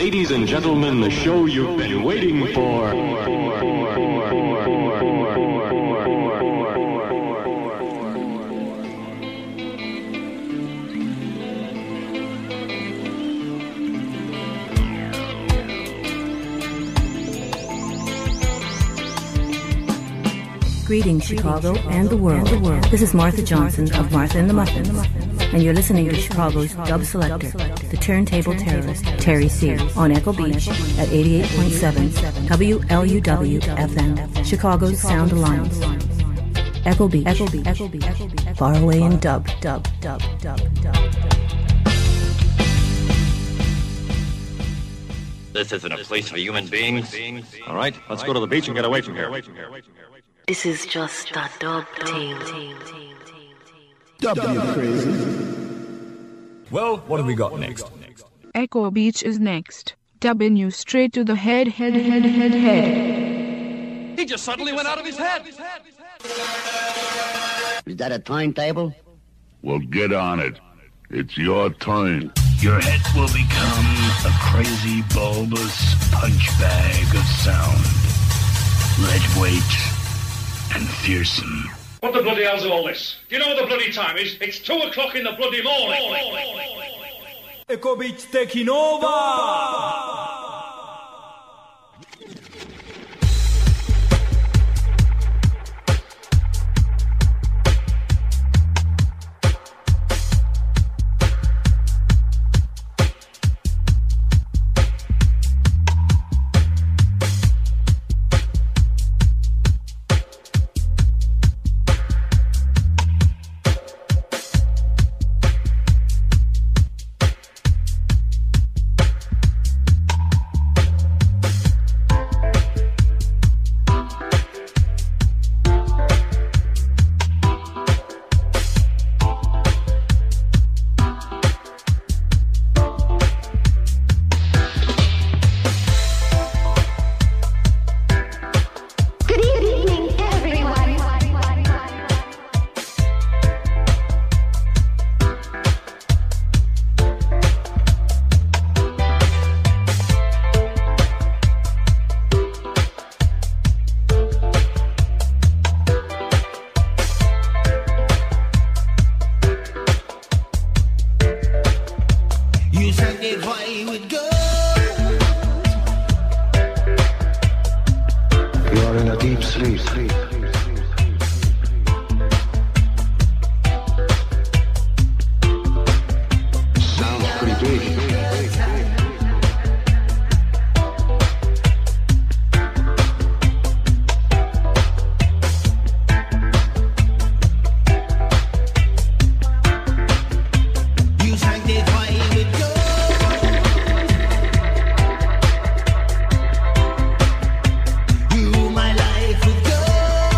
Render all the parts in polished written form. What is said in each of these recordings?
Ladies and gentlemen, the show you've been waiting for. Greetings, Chicago and the world. This is Martha Johnson of Martha and the Muffins, and you're listening to Chicago's dub selector, the turntable terrorist, Terry C., on Echo Beach at 88.7 WLUW-FM, Chicago's Sound Alliance. Echo Beach, far away in dub. This isn't a place for human beings. All right, let's go to the beach and get away from here. This is just a dub team. Dub you crazy. Well, what have we got next? Echo Beach is next. Dubbing you straight to the head. He just suddenly went out of his head. Is that a timetable? Well, get on it. It's your turn. Your head will become a crazy, bulbous punch bag of sound. Lightweight and fearsome. What the bloody hell's all this? Do you know what the bloody time is? It's 2 o'clock in the bloody morning. Echo Beach taking over! You, my life would go.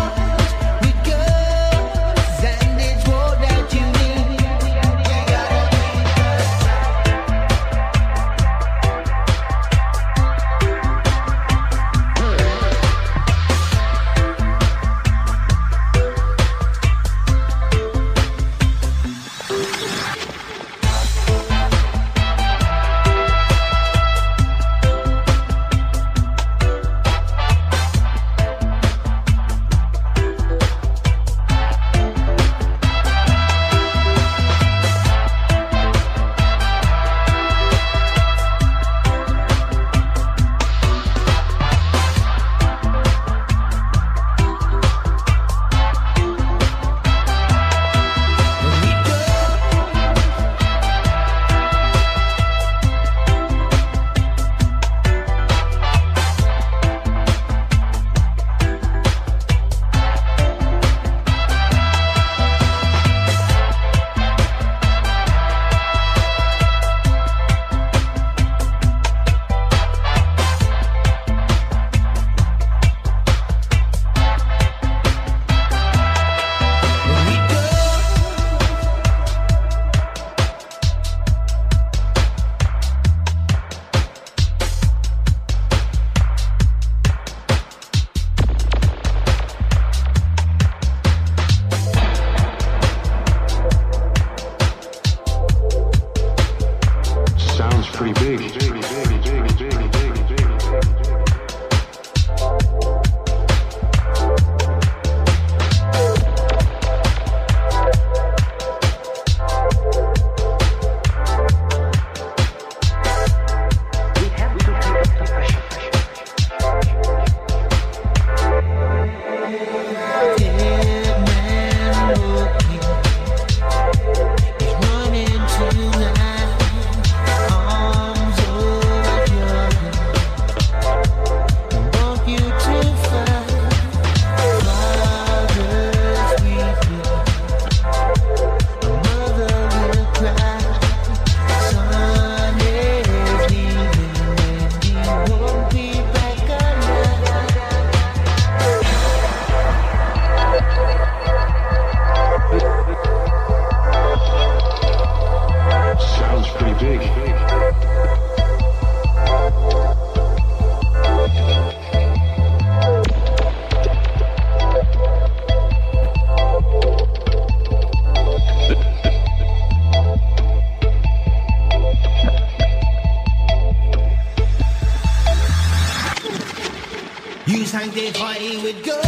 You sanctify with gold.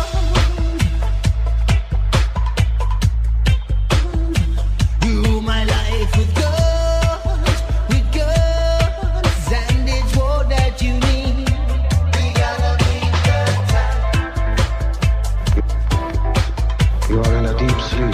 You rule my life with gold. You are in a deep sleep.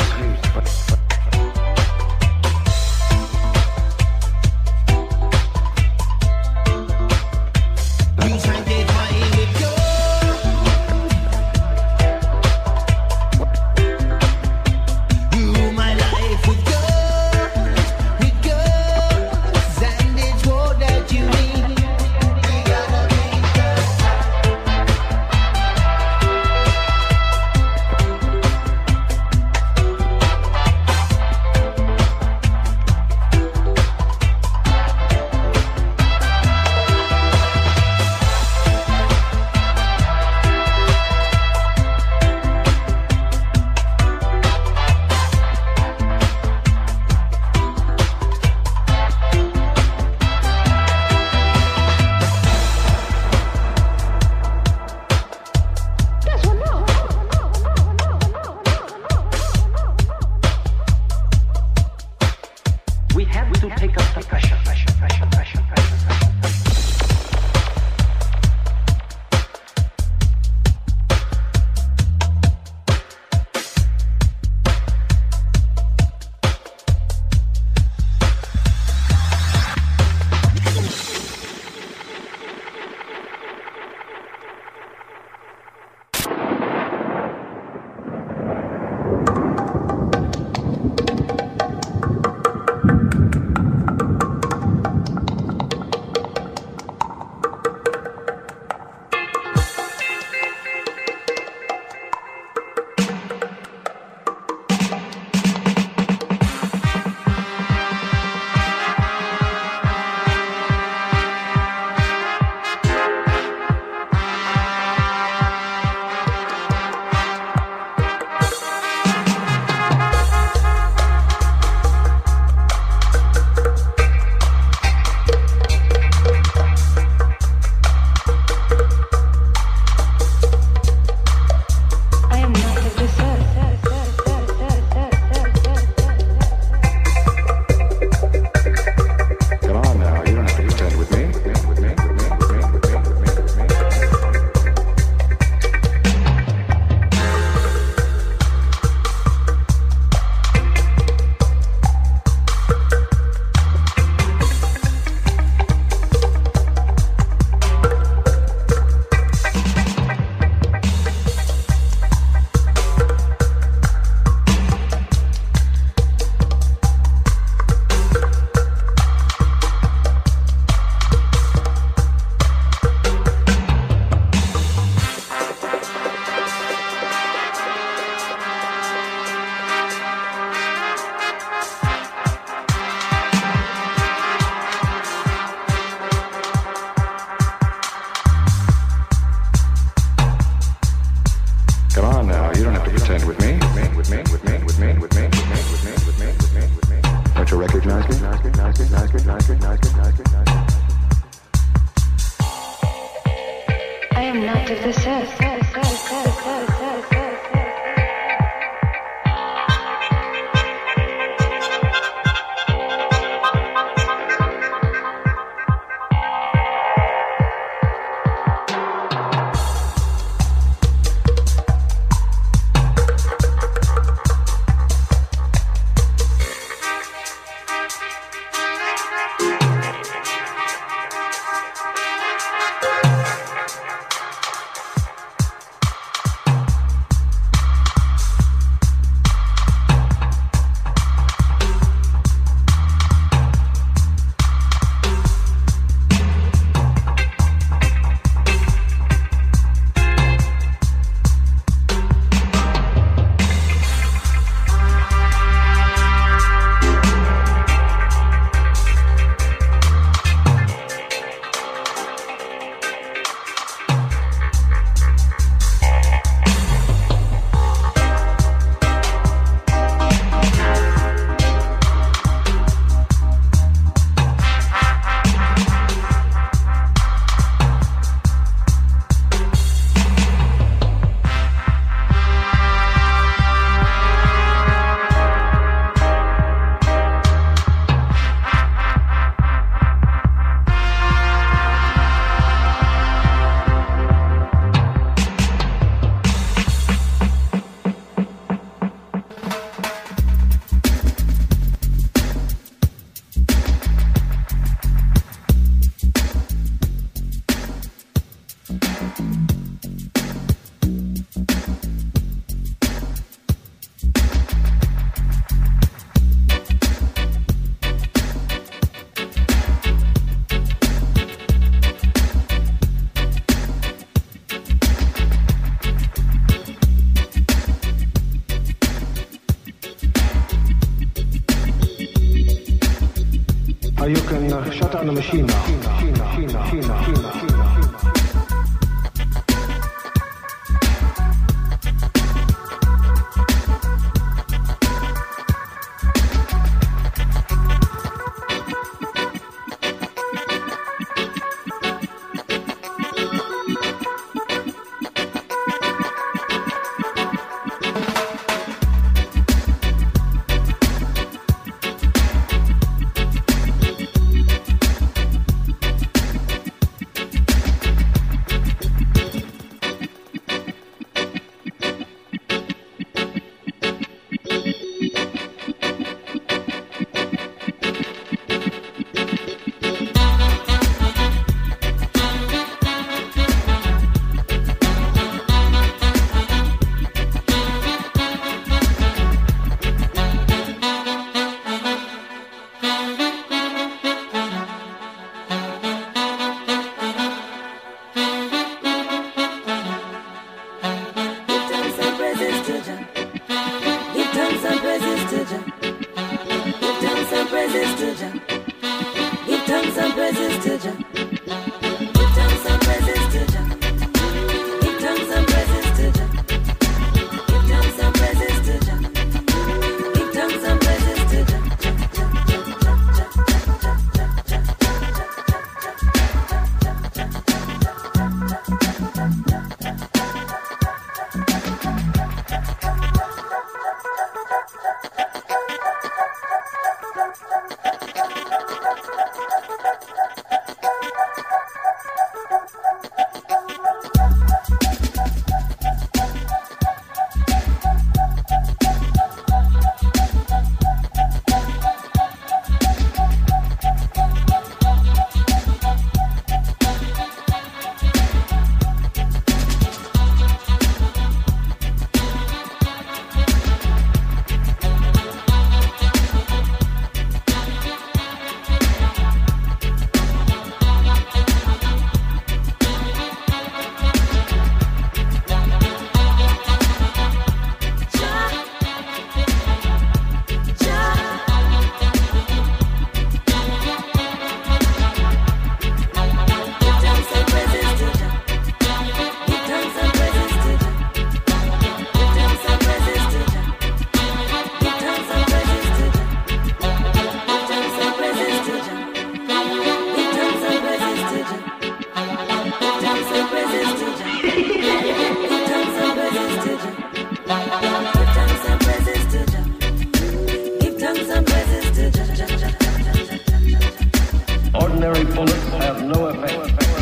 Ordinary bullets have no effect.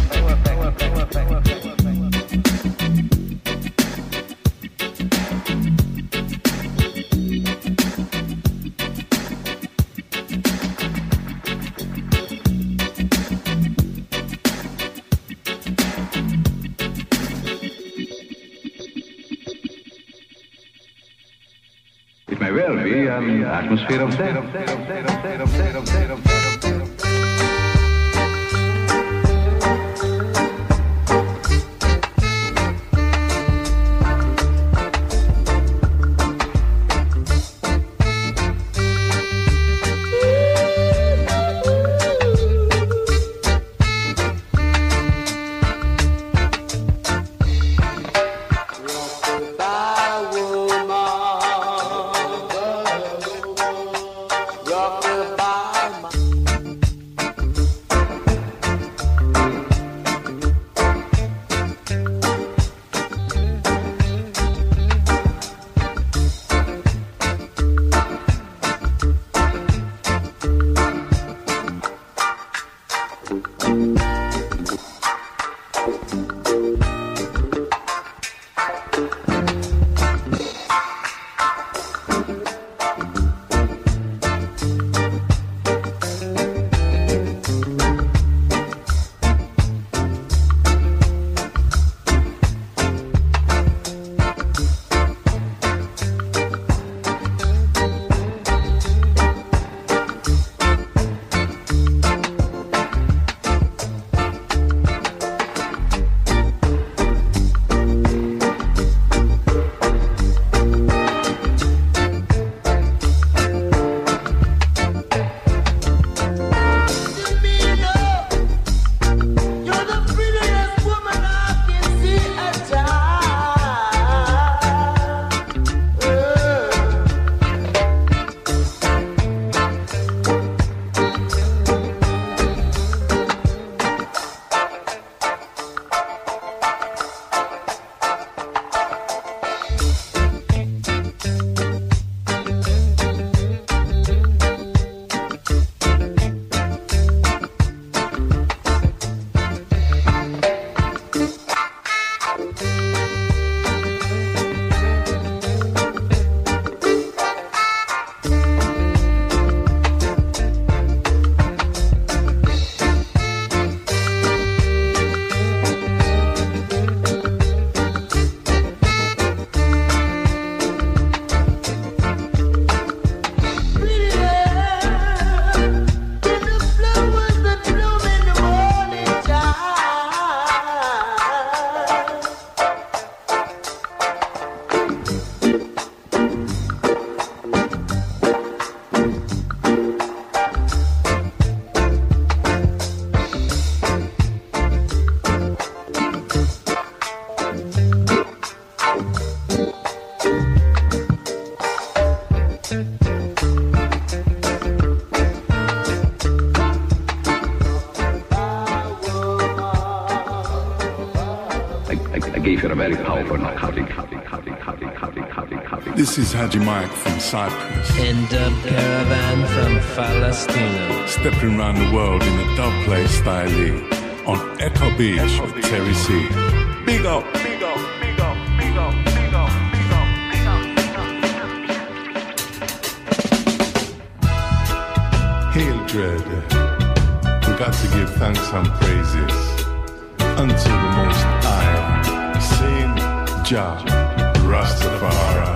It may well be an atmosphere of death. Rock the I gave you a very powerful narcotic. This is Haji Mike from Cyprus. And Dub Caravan from Palestina. Stepping around the world in a dub play style on Echo Beach with Terry C. Big up, big up, big up, big up, big up, big up, big up, big up. Hail Dread, we got to give thanks and praises unto the Most High, Saint Jah Rastafari.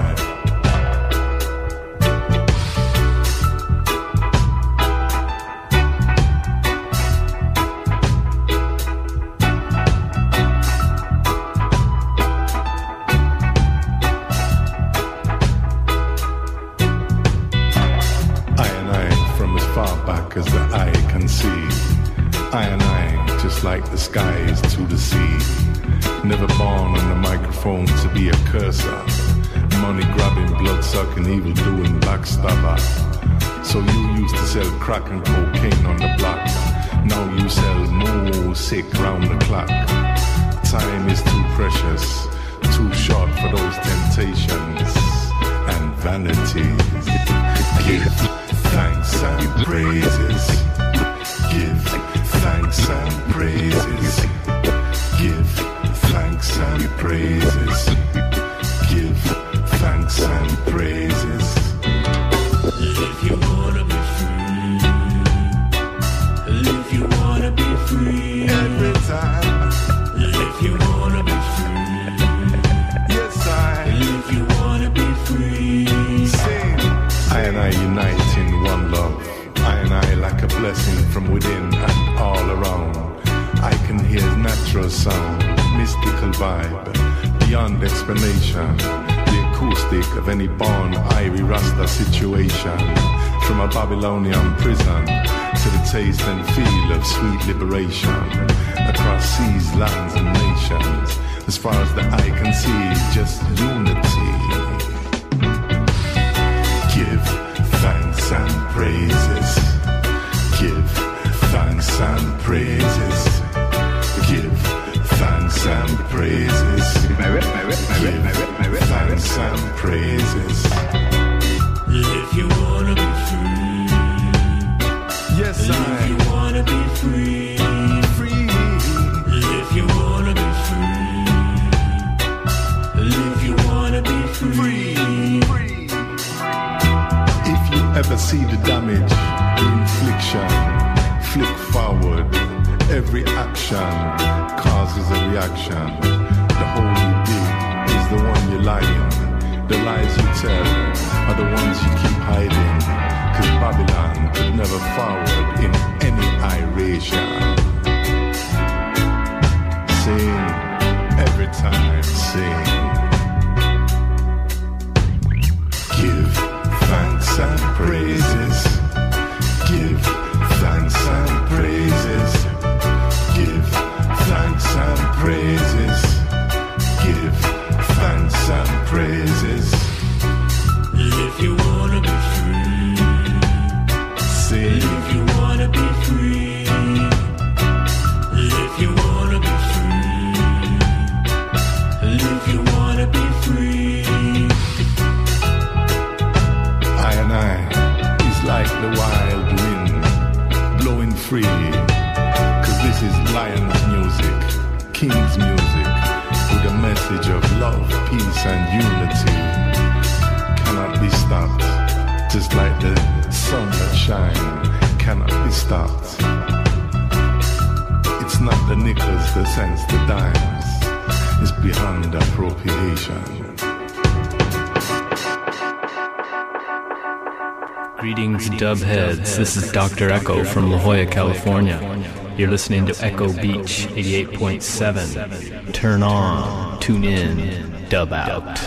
As the eye can see, I and I, just like the skies to the sea. Never born on the microphone to be a cursor, money grabbing, blood sucking, evil doing backstabber. So you used to sell crack and cocaine on the block. Now you sell music round the clock. Time is too precious, too short for those temptations and vanities. Give thanks and praises. Give thanks and praises. Give thanks and praises. Give thanks and praises. If you wanna be free, if you wanna be free, every time. If you wanna be free, yes I. If you wanna be free, sing. I and I unite in one love. I and I like a blessing from within and all around. I can hear natural sound, mystical vibe, beyond explanation. The acoustic of any born Irie Rasta situation. From a Babylonian prison to the taste and feel of sweet liberation. Across seas, lands and nations. As far as the eye can see, just unity. Give thanks and praises. Give thanks and praises. Give thanks and praises. Give thanks and praises. if you wanna be free, yes I. If you wanna be free, free. If you wanna be free, if you wanna be free. Ever see the damage, the infliction, flick forward, every action causes a reaction. The hole you dig is the one you're lying. The lies you tell are the ones you keep hiding. Cause Babylon could never forward in any iration. Sing, every time sing. Give thanks and praises. Give thanks and praises. Give thanks and praises. Give thanks and praises. If you wanna be free, sing. If you wanna be free, if you wanna be free, if you wanna be free. I and I is like the wild wind blowing free. Cause this is Lion's music, King's music, with a message of love, peace and unity. Cannot be stopped, just like the sun that shine cannot be stopped. It's not the nickels that sends the dimes, it's beyond appropriation. Greetings, Dubheads. This is Dr. Echo from La Jolla, California. You're listening to Echo Beach 88.7. Turn on, tune in, dub out.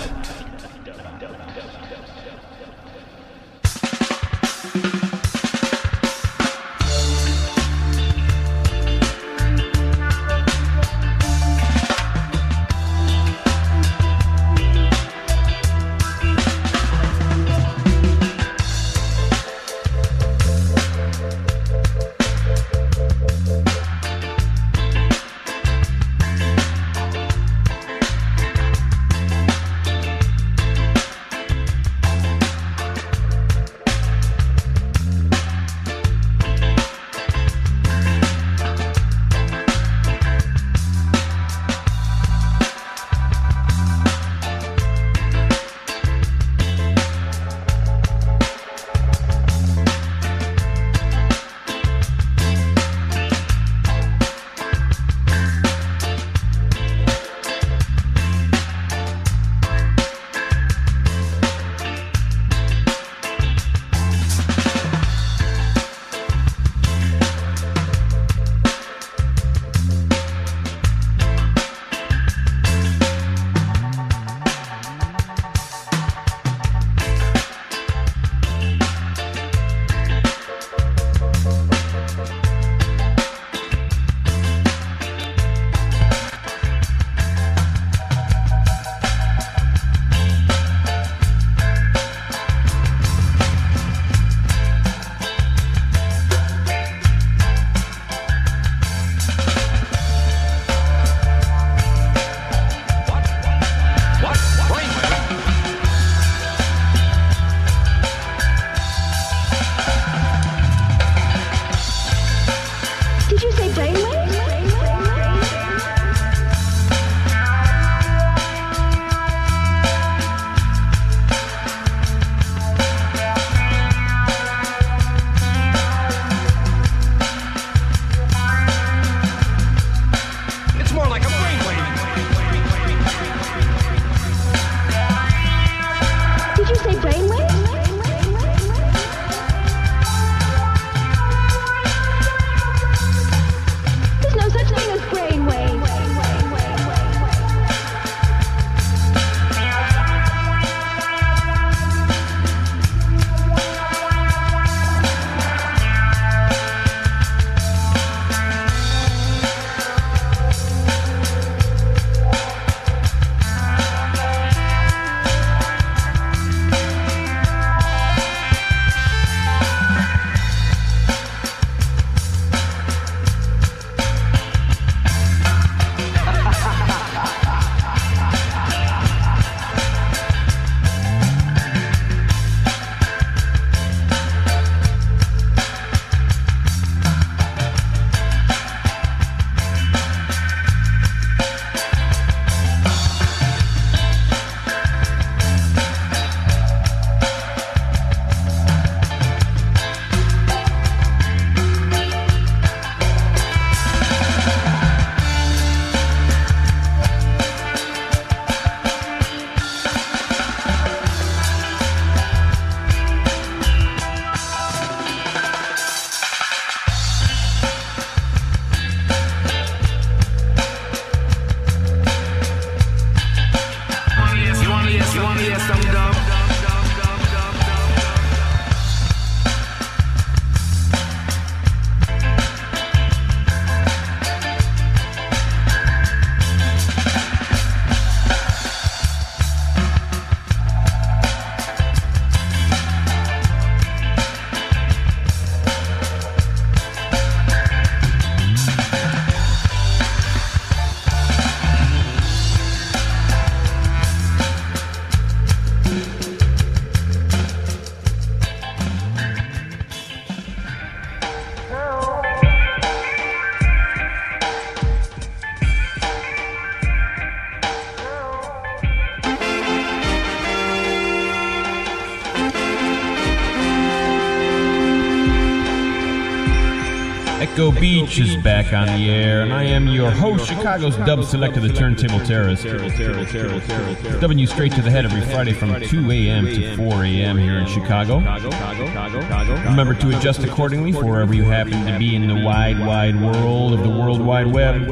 Echo Beach is back on the air, and I am your host, Chicago's dub selector, the Turntable Terrorist. Dubbing you straight to the head every Friday from 2 a.m. to 4 a.m. here in Chicago. Remember to adjust accordingly for wherever you happen to be in the wide, wide world of the World Wide Web.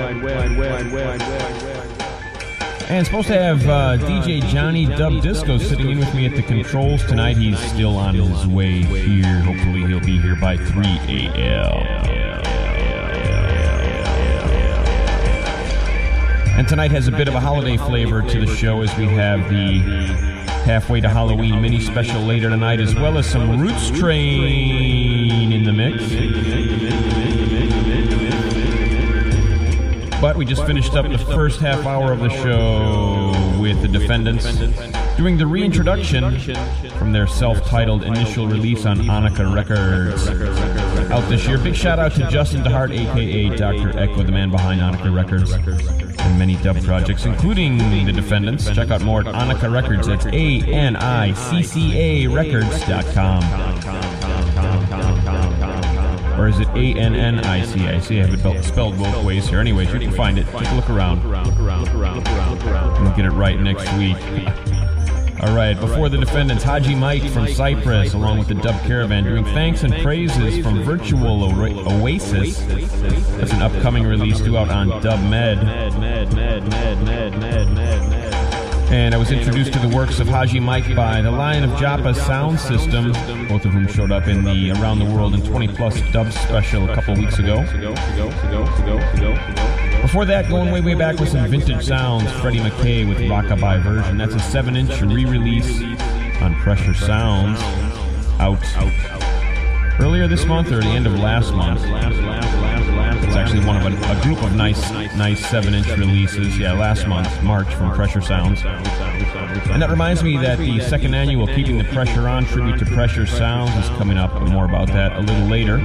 And supposed to have DJ Johnny Dub Disco sitting in with me at the controls tonight. He's still on his way here. Hopefully he'll be here by 3 a.m. And tonight has a bit of a holiday flavor to the show as we have the Halfway to Halloween mini special later tonight, as well as some Roots Train in the mix. But we just finished up the first half hour of the show with the Defendants doing the reintroduction from their self-titled initial release on Annika Records out this year. Big shout out to Justin DeHart, a.k.a. Dr. Echo, the man behind Annika Records, and many dub projects, including the Defendants. Check out more at Annika Records. That's ANICCA Records.com. Or is it ANNIC? I see I have it spelled both ways here. Anyways, you can find it. Take a look around. We'll get it right next week. All right, before the Defendants, Haji Mike from Cyprus, along with the Dub Caravan, doing thanks and praises from Virtual Oasis. That's an upcoming release due out on Dub Med. And I was introduced to the works of Haji Mike by the Lion of Joppa Sound System, both of whom showed up in the Around the World in 20 Plus dub special a couple weeks ago. Before that, going way back with some vintage sounds, Freddie McKay with Rockabye Version. That's a 7-inch re-release on Pressure Sounds, out earlier this month or the end of last month. It's actually one of a group of nice 7-inch releases. Yeah, last month, March, from Pressure Sounds. And that reminds me that the second annual Keeping the Pressure On tribute to Pressure Sounds is coming up. More about that a little later.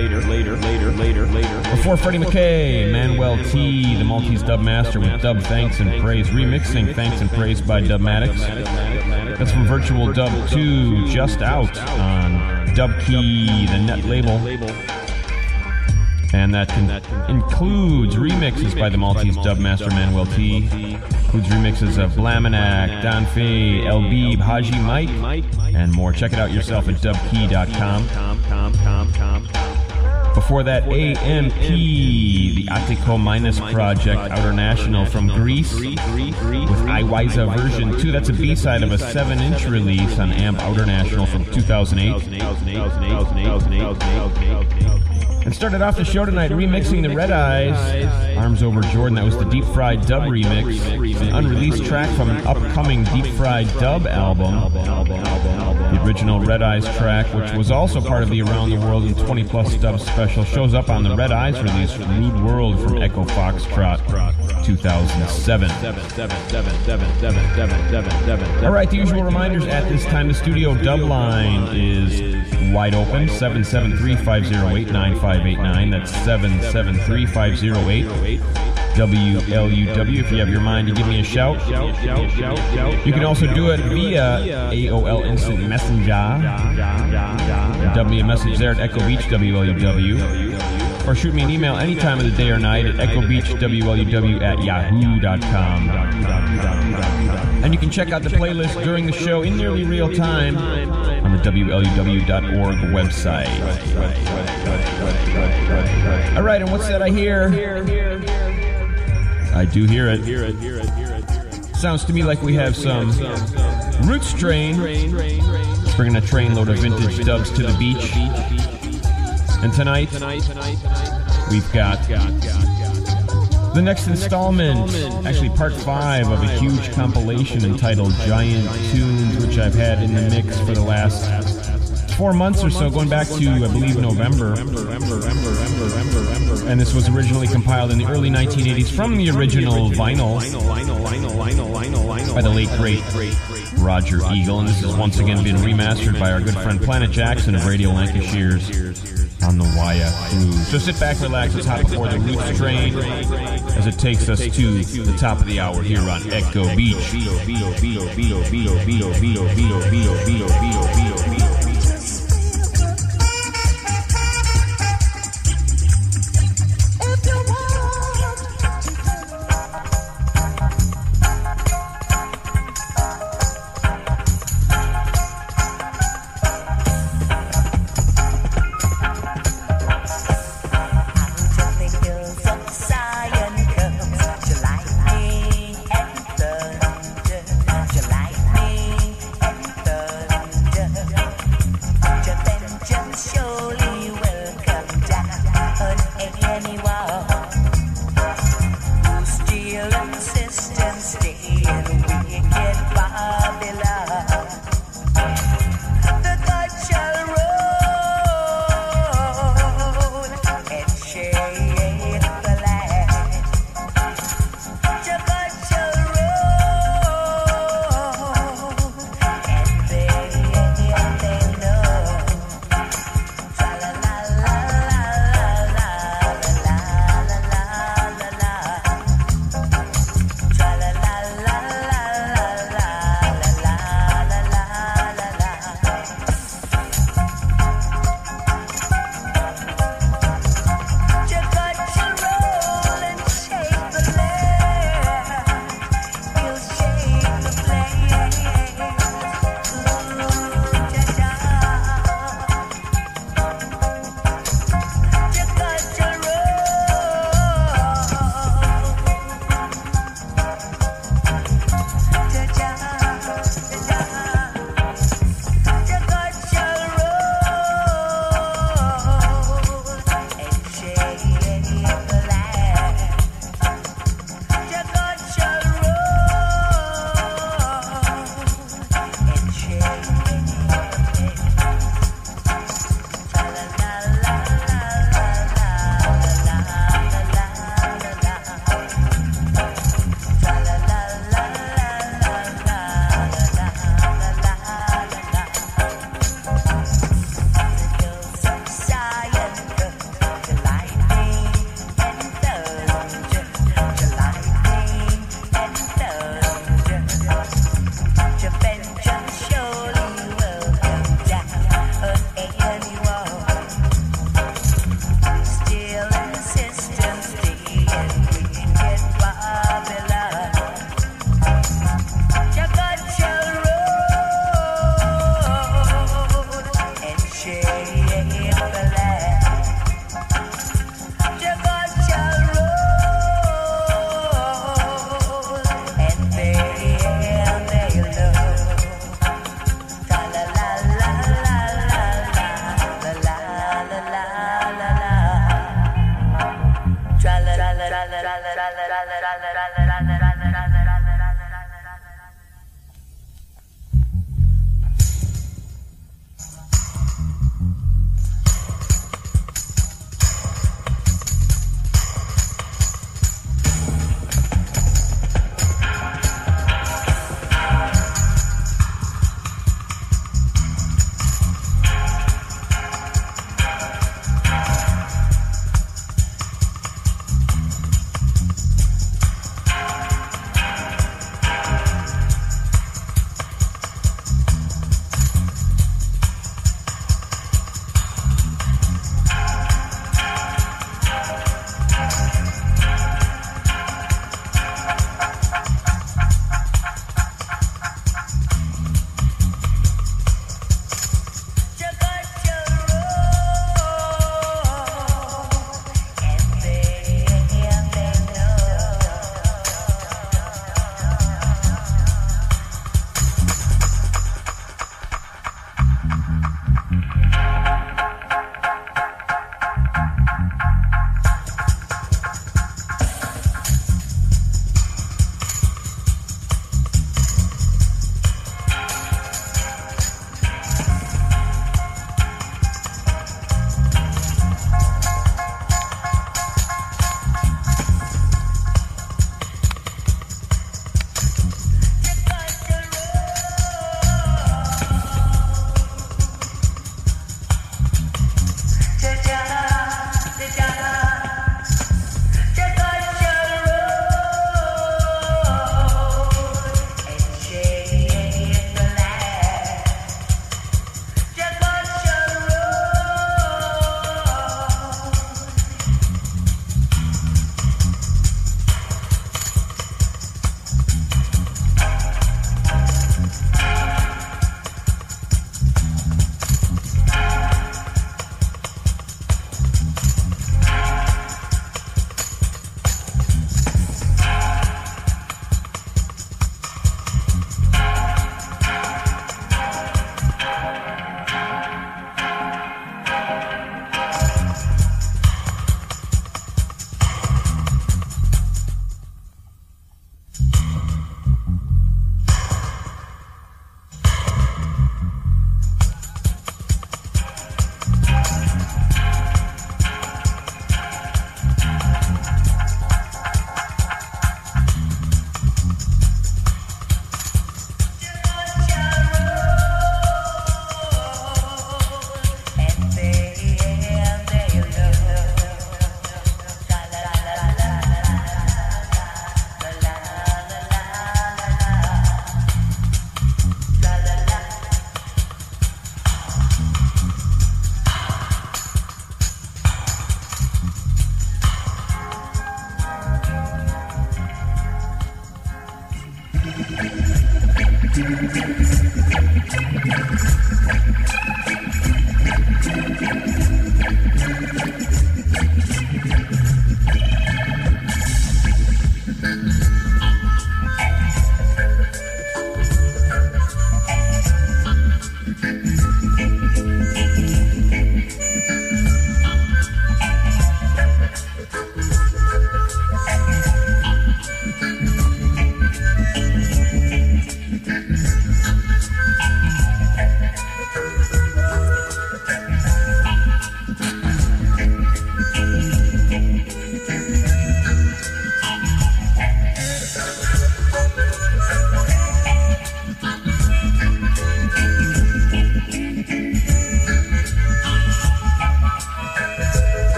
Before Freddie McKay, Manuel T, the Maltese dub master with Dub Thanks and Praise, remixing Thanks and Praise by Dubmatics. That's from Virtual Dub 2, just out on Dub Key, the net label. And that includes remixes by the Maltese dub master Manuel T. Includes remixes of Blaminac, Don Fay, El Beeb, Haji Mike, and more. Check it out yourself at dubkey.com. Before that, AMP, the Atiko Minus Project, Outer National from Greece, with Iwiza version 2. That's a B-side of a 7-inch release on AMP Outer National from 2008. And started off the show tonight remixing the Red Eyes, Arms Over Jordan. That was the Deep Fried Dub remix, an unreleased track from an upcoming Deep Fried Dub album. The original Red Eyes track, which was also part of the Around the World in 20 Plus dub special, shows up on the Red Eyes release, Rude World from Echo Foxtrot 2007. All right, the usual reminders at this time. The studio dub line is wide open, 773-508-9589. That's 773-508 WLUW. If you have your mind to give me a shout, you can also do it via AOL Instant Messenger. Dub me a message there at Echo Beach WLUW, or shoot me an email any time of the day or night at echobeachwlw@yahoo.com. And you can check out the playlist during the show in nearly real time on the WLUW.org website. All right, and what's that I hear? I do hear it. Sounds to me like we have some Roots Train, bringing a trainload of vintage dubs to the beach. And tonight, we've got the next installment, actually part 5 of a huge compilation entitled Giant Tunes, which I've had in the mix for the last 4 months or so, going back to, I believe, November. And this was originally compiled in the early 1980s from the original vinyl by the late, great Roger Eagle. And this has once again been remastered by our good friend Planet Jackson of Radio Lancashire's on the Waya Cruise. So sit back, relax, let's hop aboard the Roots Train as it takes us to the top of the hour here on Echo Beach.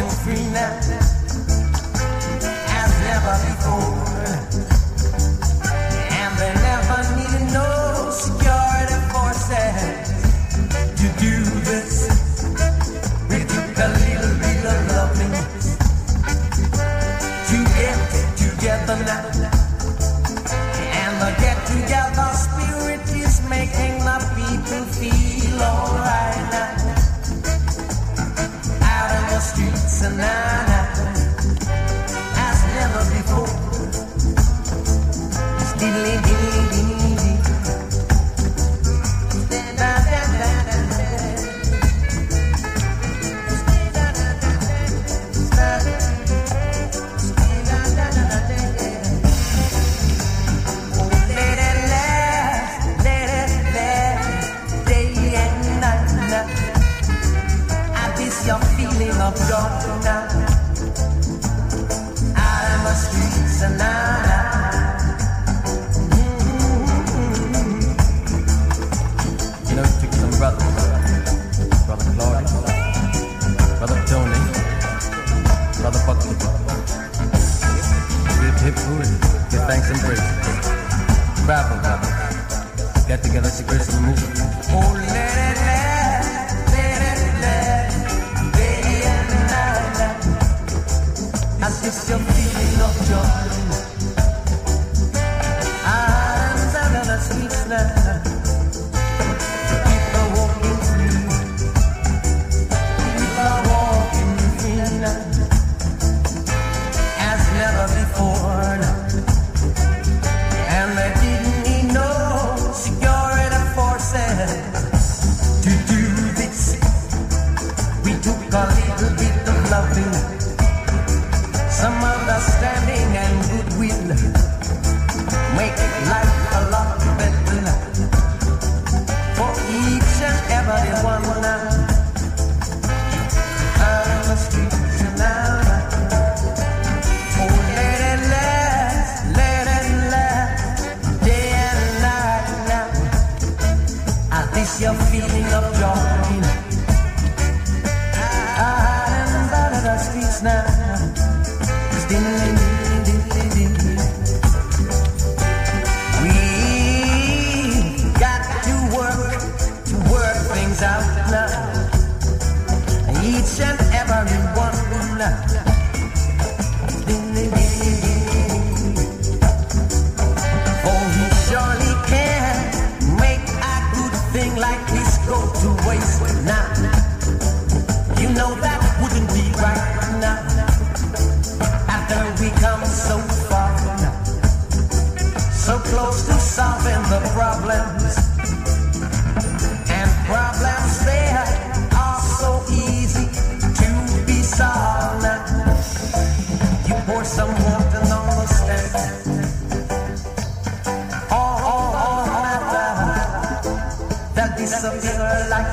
walking free now, as never before. And they never needed no security forces to do this. We took a little bit of loving to get together now. And the get-together spirit is making the people feel alright now. Out in the streets and now, as never before. Your feeling of joy now, out in the streets and now. You know, you took some brothers, Brother Claude, Brother Tony, Brother Buckley. Hip hip hooray, give thanks and praise. Bravo, brother. Get together, secrets of the movement. Oh, let it as if you're feeling of joy, arms under the streets now. People are walking free. People are walking free now, as never before now. And they didn't need no security forces to do this. We took a little bit of loving, some understanding and goodwill, make life a lot better for each and every one now. Out in the streets now. Oh, let it last, day and night now. At this your feeling of joy, out in the streets now. We got to work things out now. Each and every one now. Oh, he surely can make a good thing like this go to waste now. You know that wouldn't be right now. We come so far now, so close to solving the problems, and problems there are so easy to be solved now. You pour some water on the stand, all that disappear like.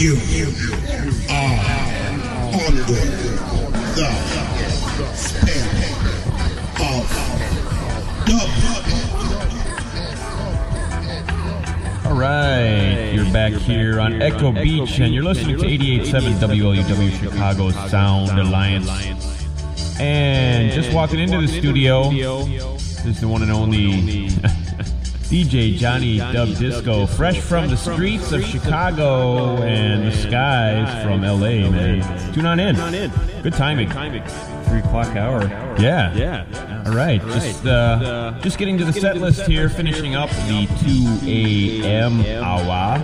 You are under the spell of dub. All right, you're back here on Echo Beach, and you're listening to 88.7 WLUW Chicago's Sound Alliance. And just walking into the studio is the one and only DJ Johnny Dub Disco, fresh from the streets of Chicago and the skies from LA, man. Tune on in. Good timing. 3 o'clock hour. Yeah. All right. Just getting to the set list here, finishing up the 2 a.m. hour.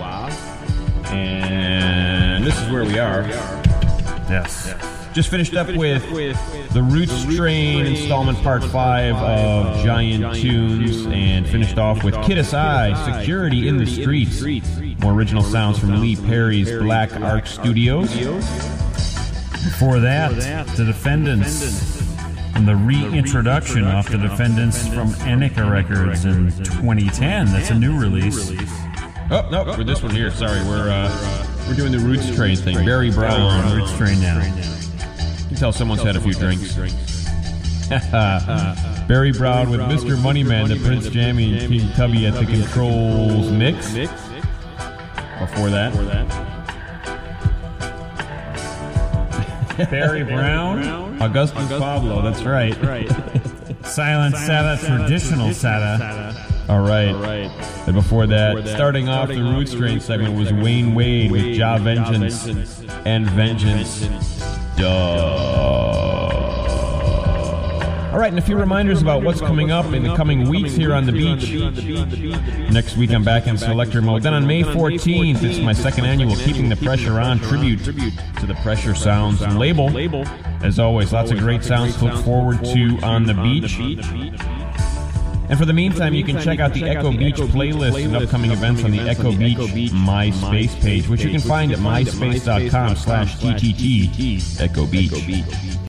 And this is where we are. Yes. Just finished up with the Roots Train installment part 5 of Giant Tunes, and finished off with Kid SI, Security in the Streets. More original sounds from Lee Perry's Black Ark Studios. Before that, The Defendants, and the reintroduction of The Defendants from Enika Records in 2010. That's a new release. Oh, no, for this one here, sorry, we're doing the Roots Train thing. Barry Brown. Roots Train now. You can tell someone's had a few drinks. Barry Brown with Mr. Moneyman, the Prince Jammy, and King Tubby at the Controls mix. Before that, Barry Brown, Augustus Pablo, that's right. Silent Sada, Traditional Sada. All right. And before that, starting off the Roots Train segment was Wayne Wade with Ja Vengeance and Vengeance. All right, and a few reminders about what's coming up in the coming weeks here on the beach. Next week I'm back in selector mode. Then on May 14th, it's my second annual Keeping the Pressure On tribute to the Pressure Sounds label. As always, lots of great sounds to look forward to on the beach. And for the meantime, you can check out the Echo Beach playlist and upcoming events on the Echo Beach MySpace page, which you can find at myspace.com/TTT Echo Beach.